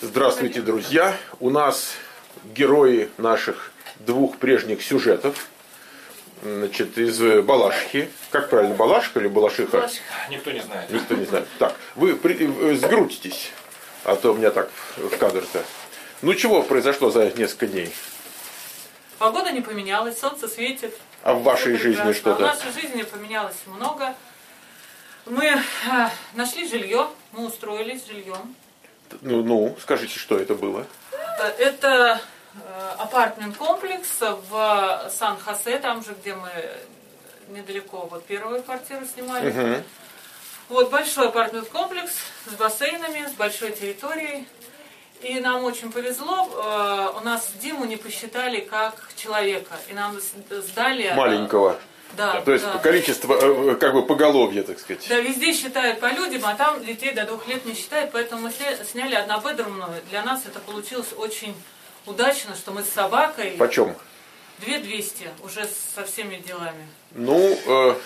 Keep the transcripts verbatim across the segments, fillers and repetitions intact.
Здравствуйте, друзья! У нас герои наших двух прежних сюжетов. Значит, из Балашихи. Как правильно, Балашиха или Балашиха? Балашиха. Никто не знает. Никто не знает. Так, вы при... сгрудитесь, а то у меня так в кадр-то. Ну, чего произошло за несколько дней? Погода не поменялась, солнце светит. А в вашей Все жизни прекрасно. что-то? В нашей жизни поменялось много. Мы э, нашли жилье, мы устроились с жильем. Ну, ну, скажите, что это было? Это э, апартмент-комплекс в Сан-Хосе, там же, где мы недалеко вот первую квартиру снимали. Угу. Вот большой апартмент-комплекс с бассейнами, с большой территорией. И нам очень повезло, э, у нас Диму не посчитали как человека, и нам сдали... Маленького. Да, То есть да. количество, э, как бы поголовья, так сказать. Да, везде считают по людям, а там детей до двух лет не считают, поэтому мы сняли однобедрумную. Для нас это получилось очень удачно, что мы с собакой... Почем? две тысячи двести, уже со всеми делами. Ну,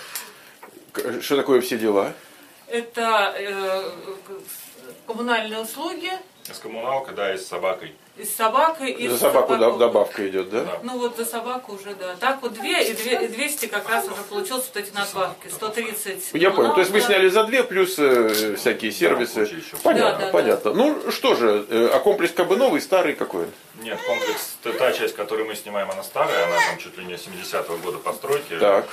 э, что такое все дела? Это э, коммунальные услуги. С коммуналкой, да, и с собакой. И с собакой, и За с собаку собакой. добавка идет, да? Да. Ну вот за собаку уже, да. Так вот две и двести как раз уже получилось вот эти надбавки. сто тридцать. Я понял. То есть вы сняли за две, плюс э, всякие сервисы. Да, понятно, да, да, понятно. Да. Ну что же, э, а комплекс как бы новый, старый какой? Нет, комплекс, та, та часть, которую мы снимаем, она старая, она там чуть ли не семидесятого года постройки. Так.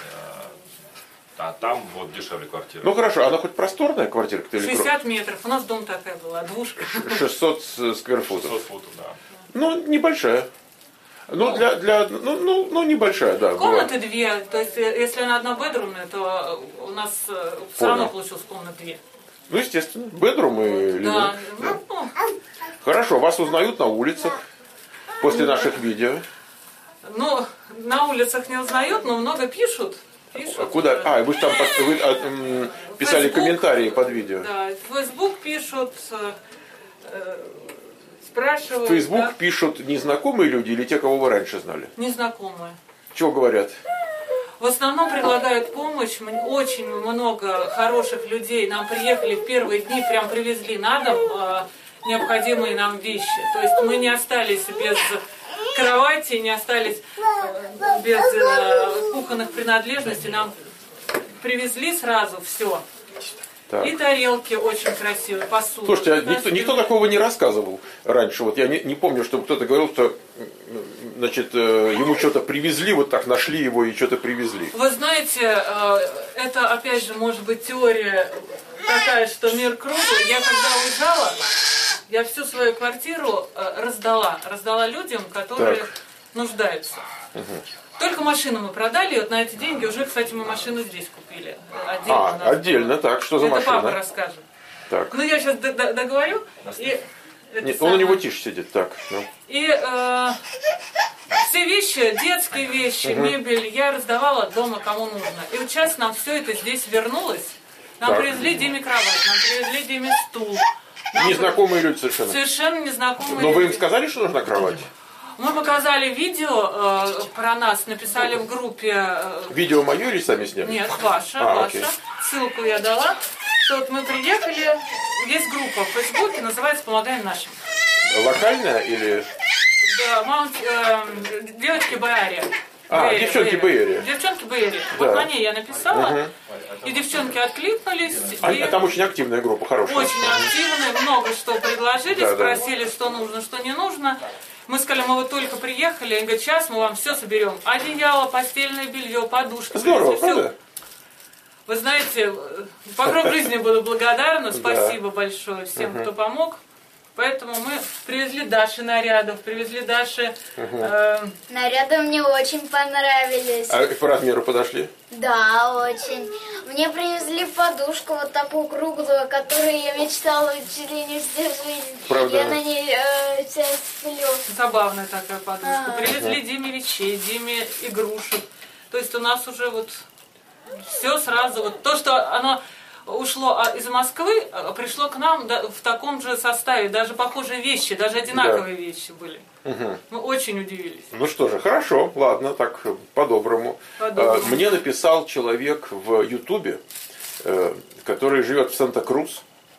А там вот дешевле квартира. Ну хорошо, она хоть просторная квартира? шестьдесят метров. У нас дом такая была, двушка. шестьсот скверфутов. шестьсот футов, да. Ну, небольшая. Ну, для, для, ну, ну, ну, небольшая, да. Комнаты была. Две, то есть, если она однобедрумная, то у нас все равно получилось комнат две. Ну, естественно, бедрум и вот, да. да. Ну, хорошо, вас узнают на улицах после наших видео. Ну, на улицах не узнают, но много пишут. Пишут. А куда? А, вы же там под, вы, а, м, писали Facebook, комментарии под видео. Да, в Facebook пишут, э, спрашивают. В Facebook да? пишут незнакомые люди или те, кого вы раньше знали? Незнакомые. Чего говорят? В основном предлагают помощь. Очень много хороших людей нам приехали в первые дни, прям привезли на дом э, необходимые нам вещи. То есть мы не остались без кровати, не остались без э, кухонных принадлежностей. Нам привезли сразу все. Так. И тарелки очень красивые, посуда. Слушайте, а никто, никто такого не рассказывал раньше. Вот я не, не помню, чтобы кто-то говорил, что значит, ему что-то привезли, вот так нашли его и что-то привезли. Вы знаете, это опять же может быть теория такая, что мир круглый. Я когда уезжала, я всю свою квартиру раздала. Раздала людям, которые так. нуждаются. Угу. Только машину мы продали, и вот на эти деньги уже, кстати, мы машину здесь купили. Отдельно, а, отдельно, было. Так, что за это машина? Это папа расскажет. Так. Ну, я сейчас договорю. И Нет, он у него тише сидит, так. Ну. И э, все вещи, детские вещи, угу. мебель, я раздавала дома кому нужно. И вот сейчас нам все это здесь вернулось. Нам так. привезли Диме кровать, нам привезли Диме стул. Нам незнакомые люди совершенно? Совершенно незнакомые Но люди. вы им сказали, что нужна кровать? Мы показали видео э, про нас, написали в группе... Э, видео мое или сами сняли? Нет, ваше, а, ваше. Окей. Ссылку я дала. Что вот мы приехали, есть группа в Фейсбуке, называется «Помогаем нашим». Локальная или... Да, Маунт, э, девочки Бэйария. А, Бэйария, девчонки Бэйария. Девчонки Бэйария. Да. Вот на ней я написала, угу. и девчонки откликнулись. А, и... а там очень активная группа, хорошая. Очень активная, много что предложили, да, спросили, да. что нужно, что не нужно. Мы сказали, мы вот только приехали, они говорят, сейчас мы вам все соберем. Одеяло, постельное белье, подушки. Здорово, правда? Вы знаете, по гроб жизни буду благодарна, спасибо да. большое всем, угу. кто помог. Поэтому мы привезли Даше нарядов, привезли Даше... Угу. Э... Наряды мне очень понравились. А по размеру подошли? Да, очень. Мне привезли подушку вот такую круглую, которую я мечтала чуть ли не всю жизнь. Правда? Я на ней э, сейчас сплю. Забавная такая подушка. А-а-а. Привезли Диме вещей, Диме игрушек. То есть у нас уже вот все сразу, вот то, что оно... ушло из Москвы, пришло к нам в таком же составе, даже похожие вещи, даже одинаковые да. вещи были. Угу. Мы очень удивились. Ну что же, хорошо, ладно, так по-доброму. По-доброму. Мне написал человек в Ютубе, который живет в Санта-Крус,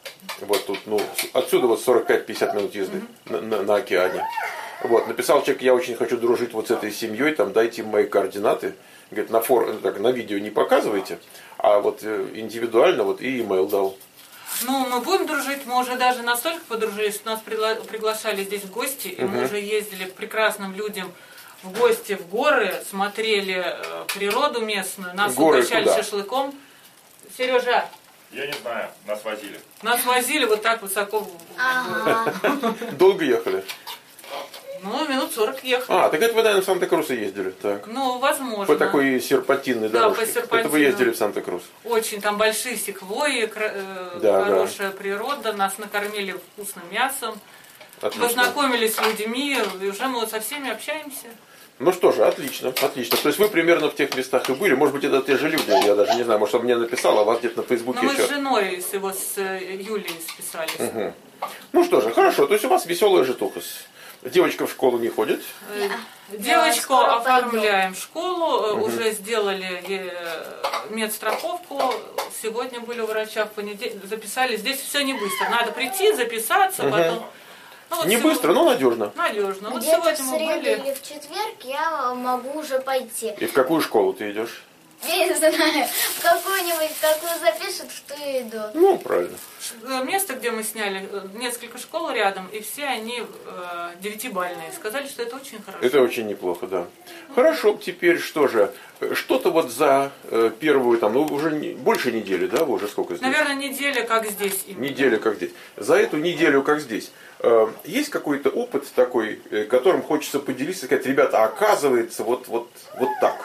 Вот тут, ну, отсюда вот сорок пять - пятьдесят минут езды mm-hmm. на, на, на океане. Вот, написал человек, я очень хочу дружить вот с этой семьей, там дайте им мои координаты. Говорит, на, фор, так, на видео не показывайте, а вот индивидуально вот и имейл дал. Ну, мы будем дружить, мы уже даже настолько подружились, что нас пригла... приглашали здесь в гости, и угу. мы уже ездили к прекрасным людям в гости в горы, смотрели э, природу местную, нас горы угощали куда? Шашлыком. Сережа, я не знаю, нас возили. Нас возили вот так высоко. Ага. Долго ехали? Ну, минут сорок ехали. А, так это вы, наверное, в Санта-Крус ездили, так? Ну, возможно. По такой серпантинной да, дорожке. по серпантину. Это вы ездили в Санта-Крус? Очень, там большие секвойи, э, да, хорошая да. природа, нас накормили вкусным мясом. Отлично. Познакомились с людьми, и уже мы вот со всеми общаемся. Ну что же, отлично, отлично. То есть вы примерно в тех местах и были. Может быть, это те же люди, я даже не знаю, может, он мне написал, а вас где-то на Фейсбуке Но мы еще. с женой с его, с Юлией списались. Угу. Ну что же, хорошо, то есть у вас веселая житуха. Девочка в школу не ходит? Девочку да, оформляем в школу, угу. уже сделали медстраховку, сегодня были у врача, в понедельник записали. Здесь все не быстро, надо прийти, записаться, угу. потом... Ну, вот не сегодня... быстро, но надежно. Надежно. Вот где-то сегодня в мы среду были... или в четверг я могу уже пойти. И в какую школу ты идешь? Не знаю, в какую-нибудь, какую запишут, в ту и иду. Ну, правильно. Место, где мы сняли, несколько школ рядом, и все они э, девятибалльные. Сказали, что это очень хорошо. Это очень неплохо, да. Хорошо, теперь что же? Что-то вот за э, первую, там, ну, уже не, больше недели, да, вы уже сколько здесь? Наверное, неделя, как здесь именно. Неделя, как здесь. За эту неделю, как здесь, э, есть какой-то опыт такой, э, которым хочется поделиться, сказать, ребята, оказывается, вот, вот, вот так.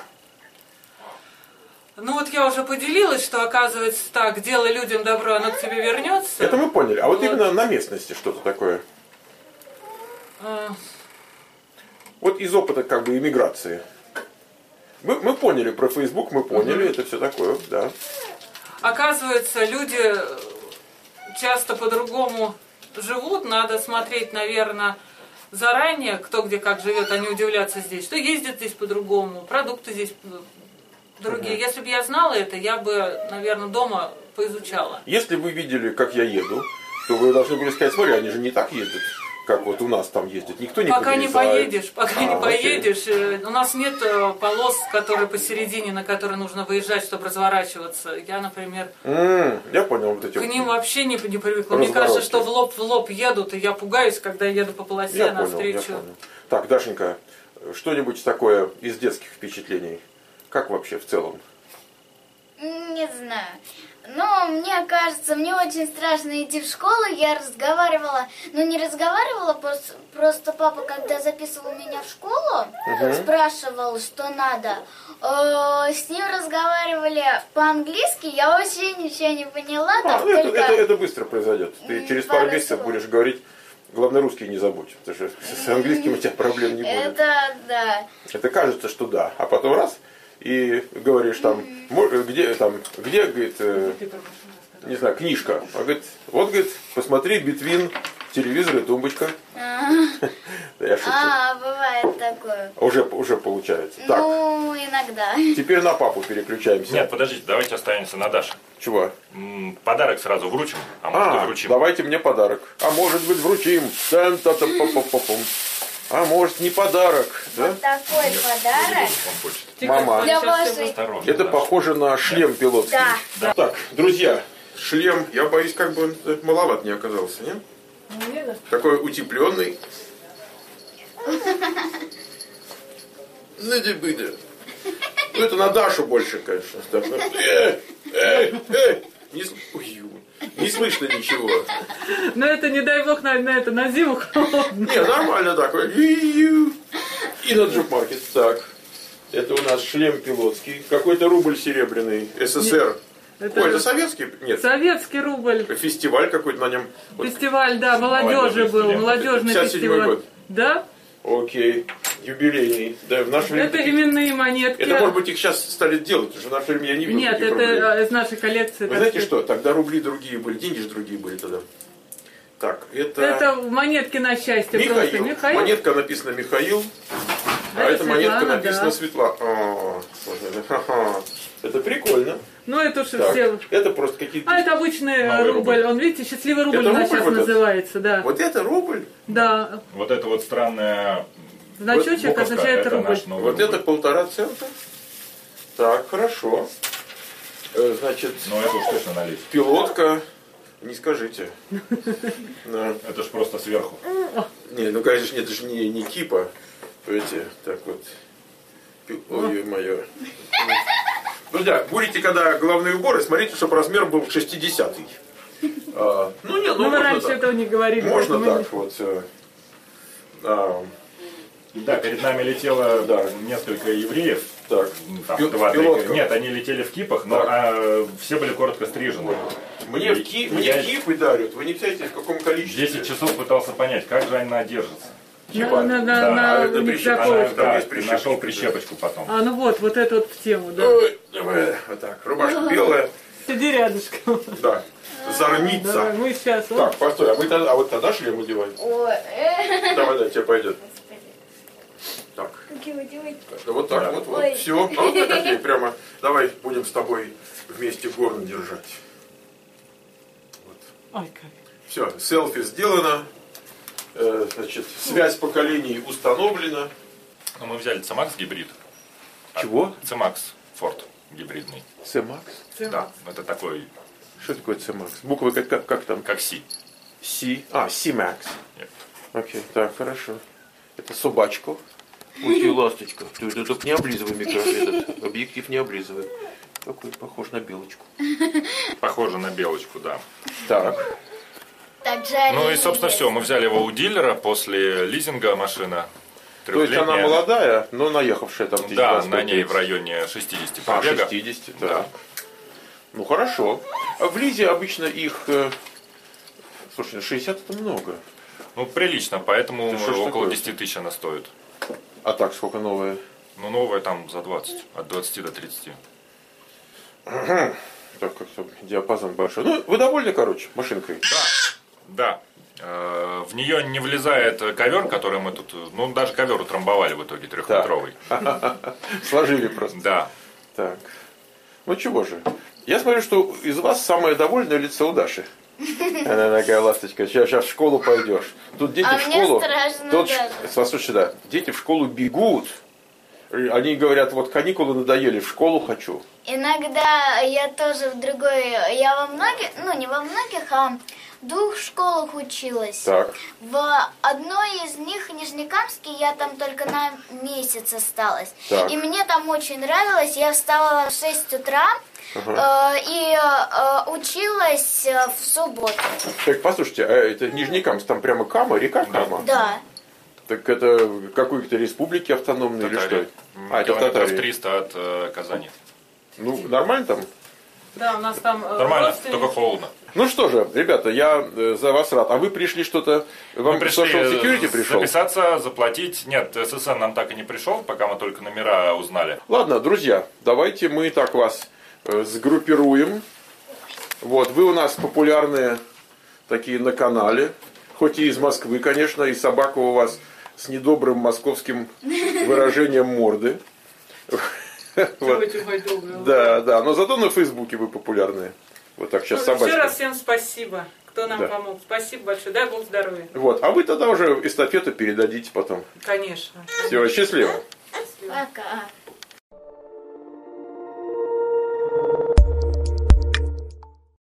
Ну вот я уже поделилась, что оказывается так, делай людям добро, оно к тебе вернется. Это мы поняли. А вот, вот. именно на местности что-то такое. А... Вот из опыта как бы иммиграции. Мы, мы поняли про Facebook, мы поняли, угу. это все такое, да. Оказывается, люди часто по-другому живут, надо смотреть, наверное, заранее, кто где как живет, а не удивляться здесь, что ездят здесь по-другому, продукты здесь другие. Угу. Если бы я знала это, я бы, наверное, дома поизучала. Если вы видели, как я еду, то вы должны были сказать, смотри, они же не так ездят, как вот у нас там ездят. Никто не Пока подрезает. не поедешь, пока а, не окей. поедешь. У нас нет полос, которые посередине, на которые нужно выезжать, чтобы разворачиваться. Я, например, mm, я понял, вот эти к ним вообще не, не привыкла. разворотки. Мне кажется, что в лоб в лоб едут, и я пугаюсь, когда еду по полосе я навстречу. Понял, я понял. Так, Дашенька, что-нибудь такое из детских впечатлений? Как вообще в целом? Не знаю. Но мне кажется, мне очень страшно идти в школу. Я разговаривала, ну не разговаривала, просто, просто папа, когда записывал меня в школу, угу. спрашивал, что надо. Э, с ним разговаривали по-английски, я вообще ничего не поняла. А, там это, только... это, это быстро произойдет. Ты через пару месяцев будешь говорить, главное, русский не забудь, потому что с английским у тебя проблем не будет. Это да. Это кажется, что да, а потом раз... И говоришь там, где там, где, говорит, э, не знаю, книжка. А говорит, вот, говорит, посмотри, битвин, телевизор и тумбочка. Я шучу. А, бывает такое. Уже, уже получается. Ну, иногда. Теперь на папу переключаемся. Нет, подождите, давайте останемся на Даше. Чего? Подарок сразу вручим, а может и вручим. Давайте мне подарок. А может быть вручим. А может не подарок, да? Вот такой Нет, подарок. Мама. Для вашей. Это похоже на шлем пилотский. Да. Да. Так, друзья, шлем, я боюсь, как бы он маловат не оказался, не? Такой утепленный. Ну, это на Дашу больше, конечно. Э, э, э. Не, ой, не слышно ничего. Но это, не дай бог, на, на, это, на зиму холодно. Не, нормально такой. И на джоп-маркет. Так. Это у нас шлем пилотский. Какой-то рубль серебряный. СССР. Это... Ой, это советский? Нет. Советский рубль. Фестиваль какой-то на нем. Фестиваль, да, молодежи был. Молодежный пятьдесят седьмой фестиваль. Год. Да? Окей. Юбилейный. Да, в наше время Это таких... именные монетки. Это, может быть, их сейчас стали делать, потому что в наше время я не видел. Нет, это рублей. из нашей коллекции. Вы знаете что? Тогда рубли другие были, деньги же другие были тогда. Так, это... Это монетки на счастье. Михаил. Просто. Михаил. Монетка написана Михаил, а Это эта монетка Светлана, написана да. Светлана. О, ха-ха. Это прикольно. Ну, это уж Так, все. это просто какие-то... А это обычный Новый рубль. рубль. Он, видите, счастливый рубль Это у нас рубль сейчас вот этот? называется, да. Вот это рубль? Да. Вот это вот странная Значочек буковка, означает это рубль. наш новый Вот рубль. это полтора цента. Так, хорошо. Э, Значит, Ну это уж точно налить. пилотка. Не скажите. Да. Это ж просто сверху. Не, ну конечно, это же не, не кипа. Эти, так вот. Пи- Ой, мое. Друзья, будете, когда головные уборы, смотрите, чтобы размер был шестидесятый. А, ну, не, ну, Ну, вы можно раньше так. этого не говорили. Можно поэтому так вот. э, а, Да, перед нами летело Да. несколько евреев. так, Ну, там, пил- два, три. пилотка. Нет, они летели в кипах, но Так. а, все были коротко стрижены. Мне, в ки... И мне я кипы дарят. Вы не представляете, в каком количестве. десять часов пытался понять, как же она держится. Кипа. На, на, Да, на, а на это у них прищеп- Она, заколочка. Там да, есть ты прищепочка, нашел да. прищепочку потом. А, ну вот, вот эту вот в тему, да. Ой, давай, вот так. Рубашка белая. Сиди рядышком. Да. Зорница. Давай, мы сейчас. Так, постой, а, мы тогда, а вот тогда шлем одеваем? Ой, э, Давай, да, тебе пойдет. Так, какие вы делаете? да вот так, вот, вот, Ой. все. А вот так, окей, прямо, давай будем с тобой вместе горн держать. Ой, как. Все, селфи сделано, Э, значит, связь поколений установлена. Ну, мы взяли Цемакс гибрид. Чего? Цемакс Форд гибридный. Цемакс? Да, это такой, Что такое Цемакс? Буквы как, как, как там? как Си. Си. А, Си-Макс. Нет. Окей, так, хорошо. Это собачка. Ой, ты ласточка. Ты, ты только не облизывай микро, этот объектив не облизывай. Такой похож на белочку. Похоже на белочку, да. Так. Так жарили. Ну и, собственно, все. Мы взяли его у дилера после лизинга машина. То есть она Трехлетняя. молодая, но наехавшая там тысяч Да, двадцать на ней пять. в районе шестидесяти А, пробега. шестьдесят, да. Ну хорошо. А в Лизе обычно их... э, Слушай, шестьдесят это много. Ну, прилично, поэтому Да что ж около такое? десяти тысяч она стоит. А так сколько новая? Ну, новая там за двадцать, от двадцати до тридцати. Так, как-то диапазон большой. Ну, вы довольны, короче, машинкой? Да. Э, В нее не влезает ковер, который мы тут... Ну, даже ковер утрамбовали в итоге, трехметровый. Сложили просто. Да. Так. Ну чего же? Я смотрю, что из вас самое довольное лицо у Даши. Она такая ласточка. Сейчас, сейчас в школу пойдешь. Тут дети А в мне школу. страшно Тут, даже. послушай, да, дети в школу бегут. Они говорят, вот каникулы надоели, в школу хочу. Иногда я тоже в другой, я во многих, ну не во многих, а в двух школах училась. Так. В одной из них, Нижнекамске, я там только на месяц осталась. Так. И мне там очень нравилось. Я вставала в шесть утра э, и э, училась э, в субботу. Так, послушайте, а это Нижнекамск, там прямо Кама, река Кама? Да. Так это какой-то республики автономной или Татария. что? А, это в Километров Татарии. триста от э, Казани. Ну, нормально там? Да, у нас там э, Нормально, родственники. только холодно. Ну что же, ребята, я э, за вас рад. А вы пришли что-то... Вам Мы пришли Social Security пришел? записаться, заплатить. Нет, ССН нам так и не пришел, пока мы только номера узнали. Ладно, друзья, давайте мы так вас э, сгруппируем. Вот, вы у нас популярные такие на канале. Хоть и из Москвы, конечно, и собака у вас с недобрым московским выражением морды. Вот. Чего-чего доброго. Да, да, но зато на Фейсбуке вы популярные. Вот так сейчас Ну, еще раз собачка. всем спасибо, кто нам Да. помог. Спасибо большое. Дай Бог здоровья. Вот, а вы тогда уже эстафету передадите потом. Конечно. Всего счастливо. Пока.